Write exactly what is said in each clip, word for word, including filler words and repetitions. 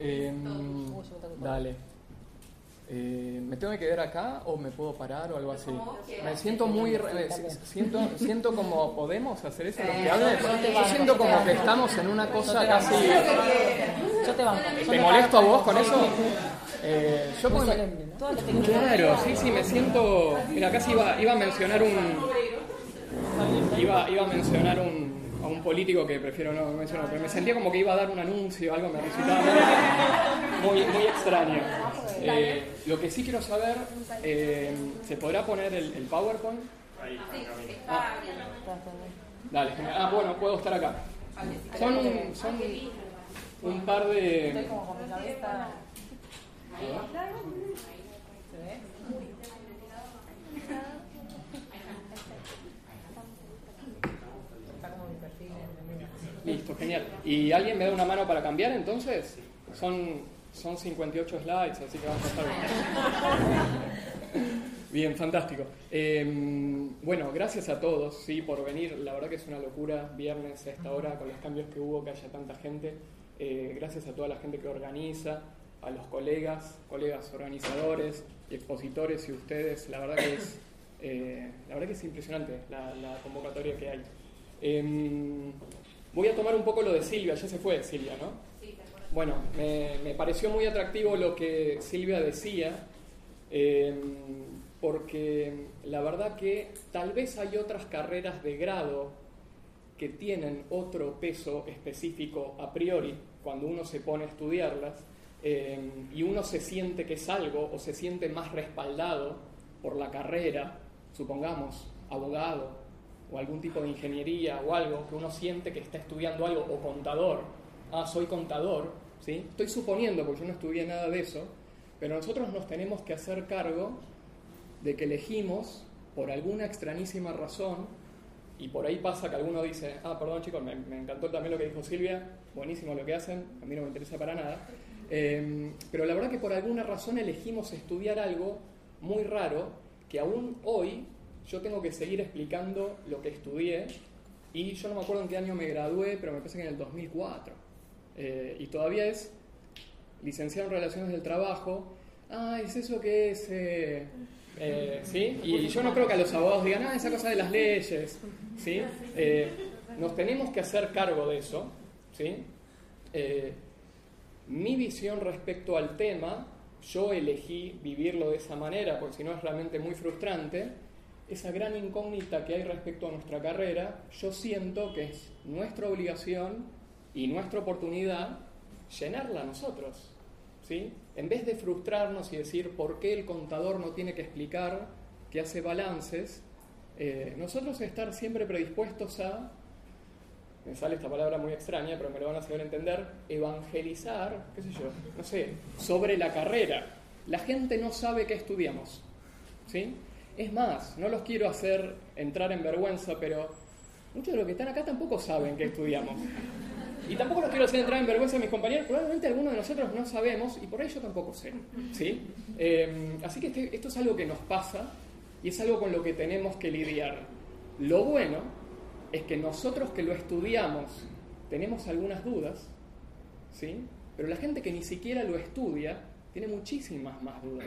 Eh, dale. Eh, ¿Me tengo que quedar acá o me puedo parar o algo así? Me siento muy... Me siento, siento como... ¿Podemos hacer eso? Los que hablan? Yo siento como que estamos en una cosa casi... Yo te banco. ¿Te molesto a vos con eso? Eh, yo porque me... Claro, sí, sí, me siento... Mira, casi iba, iba a mencionar un... Iba, iba a mencionar un, a un político que prefiero no mencionar, pero me sentía como que iba a dar un anuncio, algo me resultaba muy, muy extraño. Eh, lo que sí quiero saber, eh, ¿se podrá poner el, el PowerPoint? Ah, dale, genial. Ah, bueno, puedo estar acá. Son, son un par de... Estoy como con mi cabeza... ¿Se ve? Está como mi perfil en el... Listo, genial. ¿Y alguien me da una mano para cambiar entonces? Son, son cincuenta y ocho slides, así que vamos a estar bien. Bien, fantástico. Eh, bueno, gracias a todos, sí, por venir. La verdad que es una locura, viernes a esta hora, con los cambios que hubo, que haya tanta gente. Eh, gracias a toda la gente que organiza, a los colegas, colegas organizadores y expositores y ustedes. La verdad que es, eh, la verdad que es impresionante la, la convocatoria que hay. Eh, voy a tomar un poco lo de Silvia, ya se fue Silvia, ¿no? Sí, te acuerdo. Bueno, me, me pareció muy atractivo lo que Silvia decía, eh, porque la verdad que tal vez hay otras carreras de grado que tienen otro peso específico a priori cuando uno se pone a estudiarlas, eh, y uno se siente que es algo o se siente más respaldado por la carrera, supongamos abogado o algún tipo de ingeniería o algo, que uno siente que está estudiando algo, o contador. Ah, soy contador, ¿sí? Estoy suponiendo, porque yo no estudié nada de eso, pero nosotros nos tenemos que hacer cargo de que elegimos, por alguna extrañísima razón, y por ahí pasa que alguno dice, ah, perdón chicos, me, me encantó también lo que dijo Silvia, buenísimo lo que hacen, a mí no me interesa para nada, eh, pero la verdad que por alguna razón elegimos estudiar algo muy raro, que aún hoy yo tengo que seguir explicando lo que estudié, y yo no me acuerdo en qué año me gradué, pero me parece que en el dos mil cuatro, eh, y todavía es licenciado en Relaciones del Trabajo. Ah, ¿es eso que es? Eh, eh, ¿sí? Y yo no creo que a los abogados digan, ah, esa cosa de las leyes, ¿sí? Eh, nos tenemos que hacer cargo de eso, ¿sí? Eh, mi visión respecto al tema, yo elegí vivirlo de esa manera, porque si no es realmente muy frustrante. Esa gran incógnita que hay respecto a nuestra carrera, yo siento que es nuestra obligación y nuestra oportunidad llenarla nosotros, ¿sí? En vez de frustrarnos y decir por qué el contador no tiene que explicar que hace balances, eh, nosotros estar siempre predispuestos a, me sale esta palabra muy extraña, pero me lo van a saber entender, evangelizar, qué sé yo, no sé, sobre la carrera. La gente no sabe qué estudiamos, ¿sí? Es más, no los quiero hacer entrar en vergüenza, pero muchos de los que están acá tampoco saben qué estudiamos. Y tampoco los quiero hacer entrar en vergüenza a mis compañeros, probablemente algunos de nosotros no sabemos, y por ahí yo tampoco sé, ¿sí? Eh, así que este, esto es algo que nos pasa, y es algo con lo que tenemos que lidiar. Lo bueno es que nosotros que lo estudiamos tenemos algunas dudas, ¿sí? Pero la gente que ni siquiera lo estudia tiene muchísimas más dudas,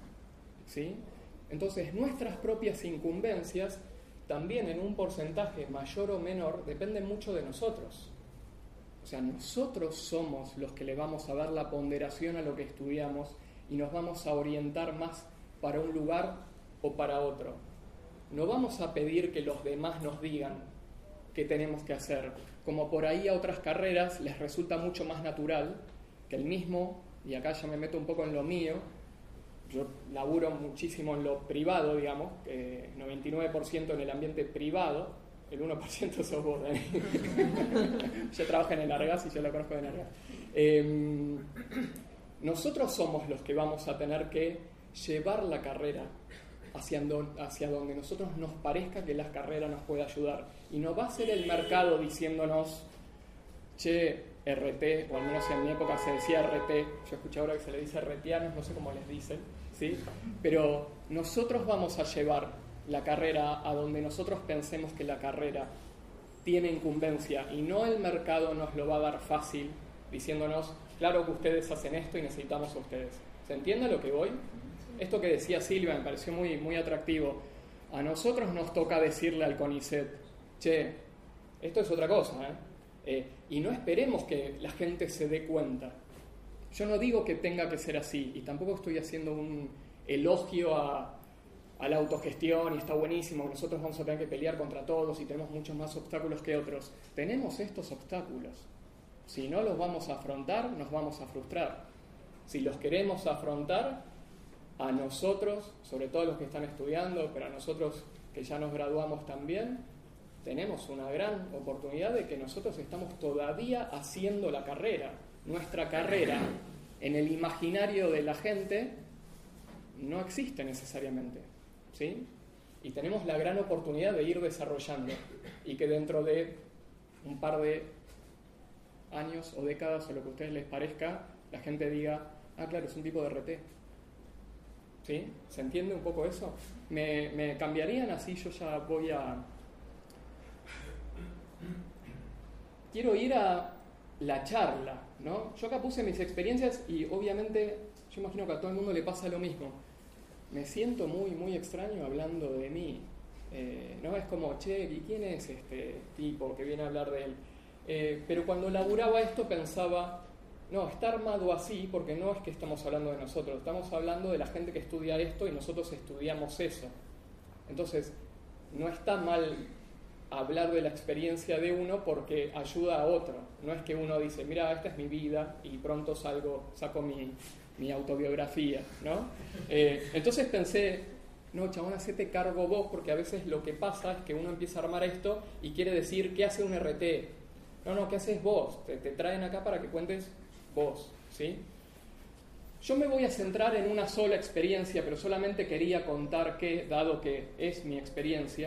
¿sí? Entonces, nuestras propias incumbencias, también en un porcentaje mayor o menor, dependen mucho de nosotros. O sea, nosotros somos los que le vamos a dar la ponderación a lo que estudiamos y nos vamos a orientar más para un lugar o para otro. No vamos a pedir que los demás nos digan qué tenemos que hacer, como por ahí a otras carreras les resulta mucho más natural que el mismo, y acá ya me meto un poco en lo mío. Yo laburo muchísimo en lo privado, digamos, eh, noventa y nueve por ciento en el ambiente privado, el uno por ciento sos vos, Dani. Yo trabajo en el Argas y yo lo conozco en Argas. Eh, nosotros somos los que vamos a tener que llevar la carrera hacia, do, hacia donde nosotros nos parezca que la carrera nos puede ayudar. Y no va a ser el mercado diciéndonos, che, R T, o al menos en mi época se decía R T, yo escuché ahora que se le dice retianos, no sé cómo les dicen, ¿sí? Pero nosotros vamos a llevar la carrera a donde nosotros pensemos que la carrera tiene incumbencia, y no el mercado nos lo va a dar fácil diciéndonos, claro que ustedes hacen esto y necesitamos a ustedes. ¿Se entiende a lo que voy? Esto que decía Silvia me pareció muy, muy atractivo. A nosotros nos toca decirle al CONICET, che, esto es otra cosa, ¿eh? Eh, y no esperemos que la gente se dé cuenta. Yo no digo que tenga que ser así, y tampoco estoy haciendo un elogio a, a la autogestión, y está buenísimo, nosotros vamos a tener que pelear contra todos y tenemos muchos más obstáculos que otros. Tenemos estos obstáculos. Si no los vamos a afrontar, nos vamos a frustrar. Si los queremos afrontar, a nosotros, sobre todo los que están estudiando, pero a nosotros que ya nos graduamos también, tenemos una gran oportunidad de que nosotros estamos todavía haciendo la carrera. Nuestra carrera en el imaginario de la gente no existe necesariamente, ¿sí? Y tenemos la gran oportunidad de ir desarrollando y que dentro de un par de años o décadas o lo que a ustedes les parezca, la gente diga, ah, claro, es un tipo de R T. ¿Sí? ¿Se entiende un poco eso? Me, me cambiarían así, yo ya voy a... Quiero ir a la charla, ¿no? Yo acá puse mis experiencias y obviamente yo imagino que a todo el mundo le pasa lo mismo. Me siento muy, muy extraño hablando de mí. Eh, ¿no? Es como, che, ¿y quién es este tipo que viene a hablar de él? Eh, pero cuando laburaba esto pensaba, no, está armado así porque no es que estamos hablando de nosotros, estamos hablando de la gente que estudia esto y nosotros estudiamos eso. Entonces, no está mal hablar de la experiencia de uno porque ayuda a otro. No es que uno dice, mira, esta es mi vida y pronto salgo, saco mi, mi autobiografía, ¿no? Eh, entonces pensé, no, chabón, hacete cargo vos, porque a veces lo que pasa es que uno empieza a armar esto y quiere decir, ¿qué hace un R T? No, no, ¿qué haces vos? Te, te traen acá para que cuentes vos, ¿sí? Yo me voy a centrar en una sola experiencia, pero solamente quería contar que, dado que es mi experiencia,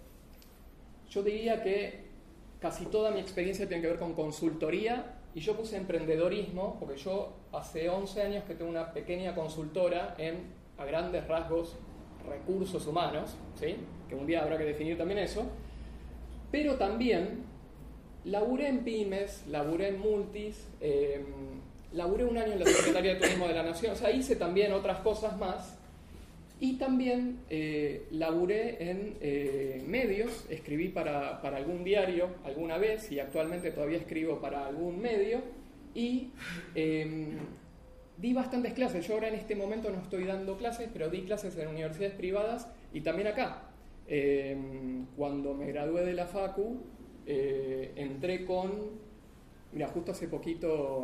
yo diría que casi toda mi experiencia tiene que ver con consultoría, y yo puse emprendedorismo, porque yo hace once años que tengo una pequeña consultora en, a grandes rasgos, recursos humanos, ¿sí? Que un día habrá que definir también eso, pero también laburé en pymes, laburé en multis, eh, laburé un año en la Secretaría de Turismo de la Nación, o sea, hice también otras cosas más, y también eh, laburé en eh, medios, escribí para, para algún diario alguna vez, y actualmente todavía escribo para algún medio, y eh, di bastantes clases. Yo ahora en este momento no estoy dando clases, pero di clases en universidades privadas y también acá. Eh, cuando me gradué de la Facu, eh, entré con... Mira, justo hace poquito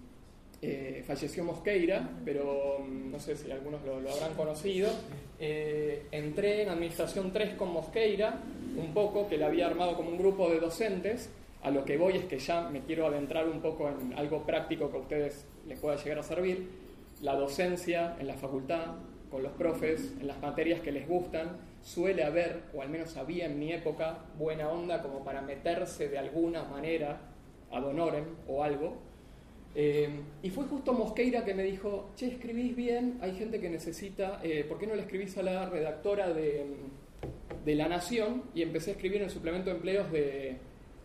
eh, falleció Mosqueira, pero no sé si algunos lo, lo habrán conocido. Eh, entré en Administración tres con Mosqueira, un poco, que le había armado como un grupo de docentes. A lo que voy es que ya me quiero adentrar un poco en algo práctico que a ustedes les pueda llegar a servir. La docencia en la facultad, con los profes, en las materias que les gustan, suele haber, o al menos había en mi época, buena onda como para meterse de alguna manera ad honorem o algo. Eh, y fue justo Mosqueira que me dijo, che, escribís bien, hay gente que necesita, eh, ¿por qué no le escribís a la redactora de, de La Nación? Y empecé a escribir en el suplemento de empleos de...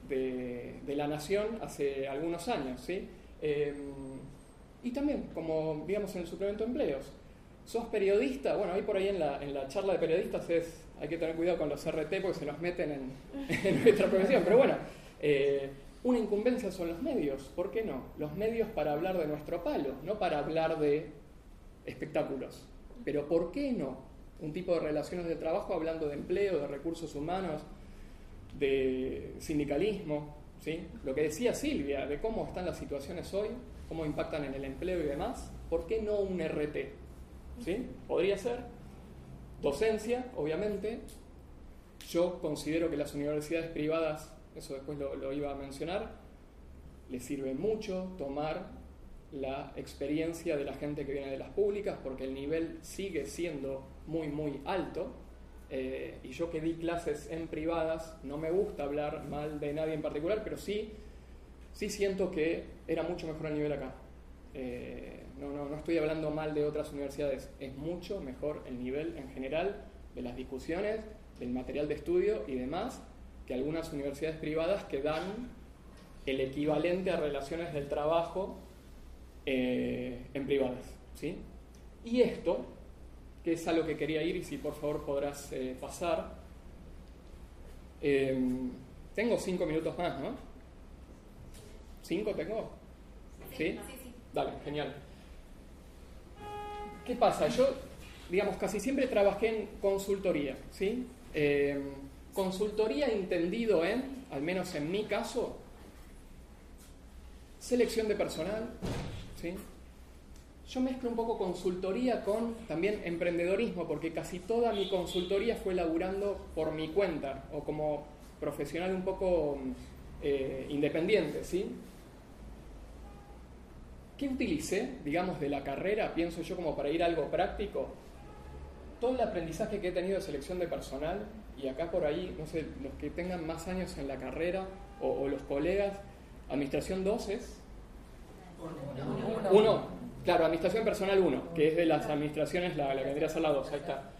De, de La Nación hace algunos años, ¿sí? Eh, y también, como digamos en el suplemento de empleos, ¿sos periodista? Bueno, ahí por ahí en la, en la charla de periodistas es, hay que tener cuidado con los R T porque se nos meten en, en nuestra profesión, pero bueno, eh, una incumbencia son los medios, ¿por qué no? Los medios para hablar de nuestro palo, no para hablar de espectáculos, pero ¿por qué no? Un tipo de relaciones de trabajo hablando de empleo, de recursos humanos, de sindicalismo, ¿sí? Lo que decía Silvia, de cómo están las situaciones hoy, cómo impactan en el empleo y demás, ¿por qué no un R T? ¿Sí? Podría ser docencia, obviamente. Yo considero que las universidades privadas, eso después lo, lo iba a mencionar, les sirve mucho tomar la experiencia de la gente que viene de las públicas, porque el nivel sigue siendo muy, muy alto. Eh, y yo que di clases en privadas, no me gusta hablar mal de nadie en particular, pero sí, sí siento que era mucho mejor el nivel acá. Eh, no, no, no estoy hablando mal de otras universidades, es mucho mejor el nivel en general de las discusiones, del material de estudio y demás, que algunas universidades privadas que dan el equivalente a relaciones del trabajo eh, en privadas, ¿sí? Y esto, que es a lo que quería ir, y si por favor podrás eh, pasar, eh, tengo cinco minutos más, ¿no? ¿Cinco tengo? ¿Sí? Sí, sí. Dale, genial. ¿Qué pasa? Yo, digamos, casi siempre trabajé en consultoría, ¿sí? Eh, consultoría entendido en, al menos en mi caso, selección de personal, ¿sí? Yo mezclo un poco consultoría con también emprendedorismo, porque casi toda mi consultoría fue laburando por mi cuenta, o como profesional un poco eh, independiente, ¿sí? ¿Qué utilicé, digamos, de la carrera, pienso yo, como para ir a algo práctico? Todo el aprendizaje que he tenido de selección de personal, y acá por ahí, no sé, los que tengan más años en la carrera, o, o los colegas, administración dos es... Uno. Uno, claro, administración personal uno, que es de las administraciones la, la que vendría a ser la dos, ahí está.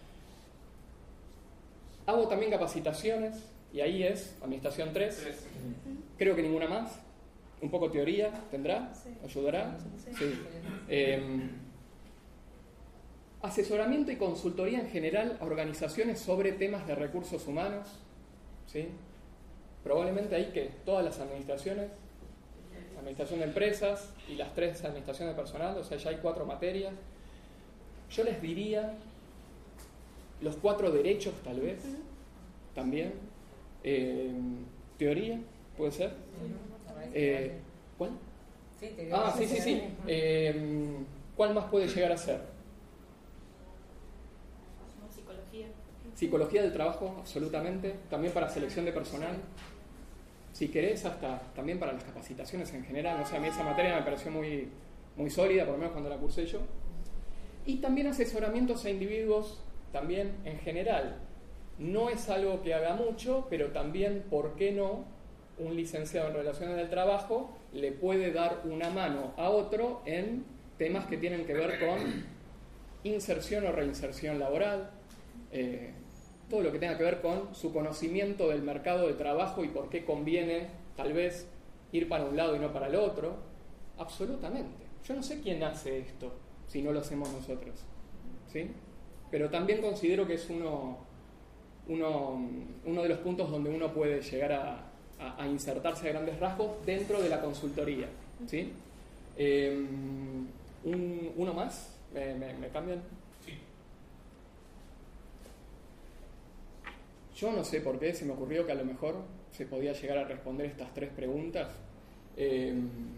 Hago también capacitaciones, y ahí es administración tres, creo que ninguna más. Un poco teoría, ¿tendrá? Sí. ¿Ayudará? Sí. Sí. Eh, asesoramiento y consultoría en general a organizaciones sobre temas de recursos humanos, ¿sí? Probablemente ahí que todas las administraciones, administración de empresas y las tres administraciones de personal, o sea, ya hay cuatro materias. Yo les diría los cuatro derechos, tal vez, también. Eh, teoría, ¿puede ser? Eh, ¿Cuál? Sí, te digo. Ah, sí, sí, sí. Eh, ¿Cuál más puede llegar a ser? Psicología. Psicología del trabajo, absolutamente. También para selección de personal. Si querés, hasta también para las capacitaciones en general. O sea, a mí esa materia me pareció muy, muy sólida, por lo menos cuando la cursé yo. Y también asesoramientos a individuos, también en general. No es algo que haga mucho, pero también, ¿por qué no? Un licenciado en Relaciones del Trabajo le puede dar una mano a otro en temas que tienen que ver con inserción o reinserción laboral, eh, todo lo que tenga que ver con su conocimiento del mercado de trabajo y por qué conviene tal vez ir para un lado y no para el otro. Absolutamente. Yo no sé quién hace esto si no lo hacemos nosotros, ¿sí? Pero también considero que es uno, uno, uno de los puntos donde uno puede llegar a A, a insertarse a grandes rasgos dentro de la consultoría, ¿sí? Eh, un, ¿Uno más? ¿Me, me, me cambian? Sí. Yo no sé por qué se me ocurrió que a lo mejor se podía llegar a responder estas tres preguntas. Eh,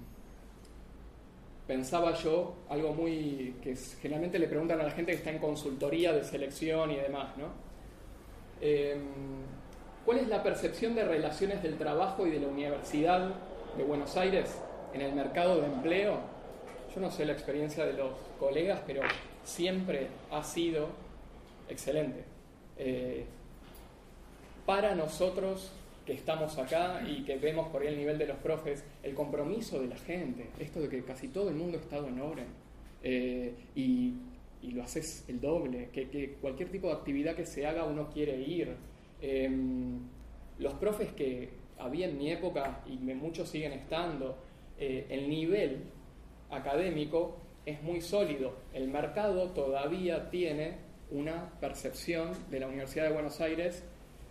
pensaba yo algo muy que es, generalmente le preguntan a la gente que está en consultoría de selección y demás, ¿no? Eh, ¿Cuál es la percepción de relaciones del trabajo y de la Universidad de Buenos Aires en el mercado de empleo? Yo no sé la experiencia de los colegas, pero siempre ha sido excelente. Eh, para nosotros que estamos acá y que vemos por ahí el nivel de los profes, el compromiso de la gente, esto de que casi todo el mundo ha estado en obra eh, y, y lo haces el doble, que, que cualquier tipo de actividad que se haga uno quiere ir. Eh, los profes que había en mi época y muchos siguen estando, eh, el nivel académico es muy sólido. El mercado todavía tiene una percepción de la Universidad de Buenos Aires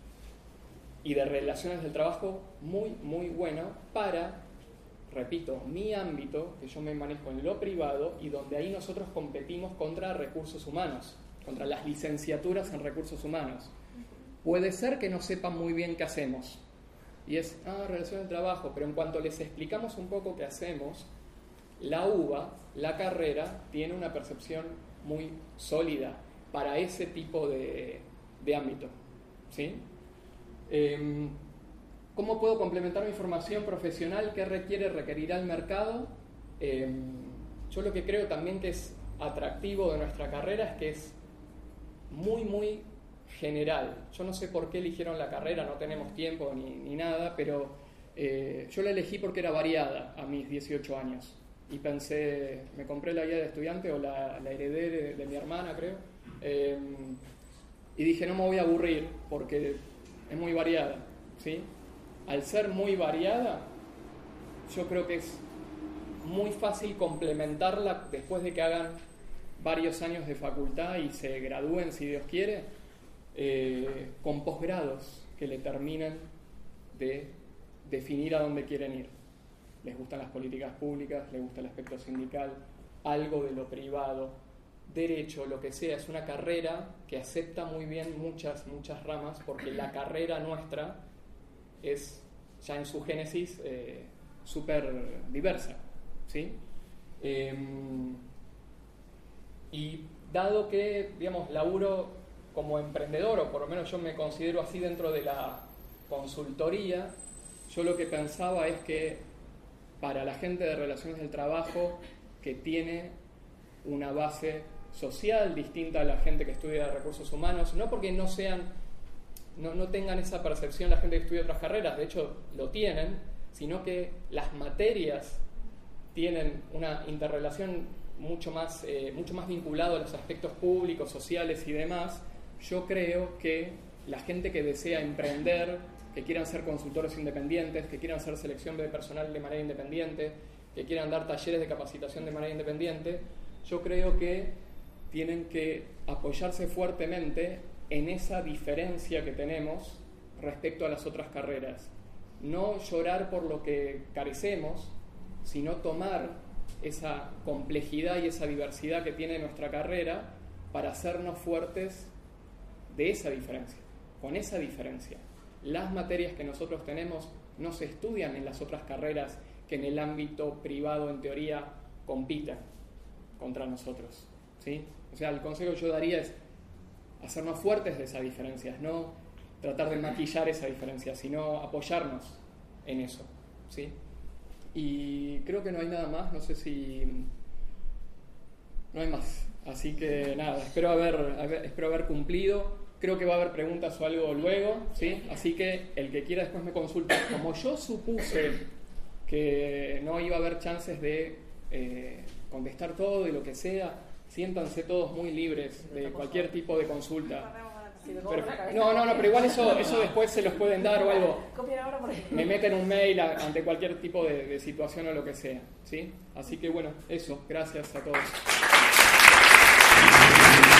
y de relaciones del trabajo muy, muy buena para, repito, mi ámbito, que yo me manejo en lo privado y donde ahí nosotros competimos contra recursos humanos, contra las licenciaturas en recursos humanos. Puede ser que no sepan muy bien qué hacemos. Y es, ah, relación del trabajo, pero en cuanto les explicamos un poco qué hacemos, la U B A, la carrera, tiene una percepción muy sólida para ese tipo de, de ámbito, ¿sí? Eh, ¿Cómo puedo complementar mi formación profesional? ¿Qué requiere, requerirá el mercado? Eh, yo lo que creo también que es atractivo de nuestra carrera es que es muy, muy general. Yo no sé por qué eligieron la carrera, no tenemos tiempo ni, ni nada, pero eh, yo la elegí porque era variada a mis dieciocho años. Y pensé, me compré la guía de estudiante o la, la heredé de, de mi hermana, creo. Eh, y dije, no me voy a aburrir porque es muy variada, ¿sí? Al ser muy variada, yo creo que es muy fácil complementarla después de que hagan varios años de facultad y se gradúen, si Dios quiere, eh, con posgrados que le terminen de definir a dónde quieren ir. Les gustan las políticas públicas, les gusta el aspecto sindical, algo de lo privado, derecho, lo que sea. Es una carrera que acepta muy bien muchas, muchas ramas, porque la carrera nuestra es, ya en su génesis, eh, súper diversa, ¿sí? Eh, y dado que, digamos, laburo como emprendedor, o por lo menos yo me considero así dentro de la consultoría, yo lo que pensaba es que para la gente de relaciones del trabajo que tiene una base social distinta a la gente que estudia recursos humanos, no porque no sean, no, no tengan esa percepción la gente que estudia otras carreras, de hecho lo tienen, sino que las materias tienen una interrelación mucho más, eh, mucho más vinculado a los aspectos públicos, sociales y demás. Yo creo que la gente que desea emprender, que quieran ser consultores independientes, que quieran hacer selección de personal de manera independiente, que quieran dar talleres de capacitación de manera independiente, yo creo que tienen que apoyarse fuertemente en esa diferencia que tenemos respecto a las otras carreras. No llorar por lo que carecemos, sino tomar esa complejidad y esa diversidad que tiene nuestra carrera para hacernos fuertes de esa diferencia, con esa diferencia. Las materias que nosotros tenemos no se estudian en las otras carreras que en el ámbito privado, en teoría, compitan contra nosotros, ¿sí? O sea, el consejo que yo daría es hacernos fuertes de esas diferencias, no tratar de maquillar esa diferencia, sino apoyarnos en eso, ¿sí? Y creo que no hay nada más, no sé si... no hay más, así que nada, espero haber, haber, espero haber cumplido. Creo que va a haber preguntas o algo luego, ¿sí? Así que el que quiera después me consulta. Como yo supuse que no iba a haber chances de eh, contestar todo y lo que sea, siéntanse todos muy libres de cualquier tipo de consulta. Pero, no, no, no, pero igual eso, eso después se los pueden dar o algo. Me meten un mail a, ante cualquier tipo de, de situación o lo que sea, ¿sí? Así que bueno, eso, gracias a todos.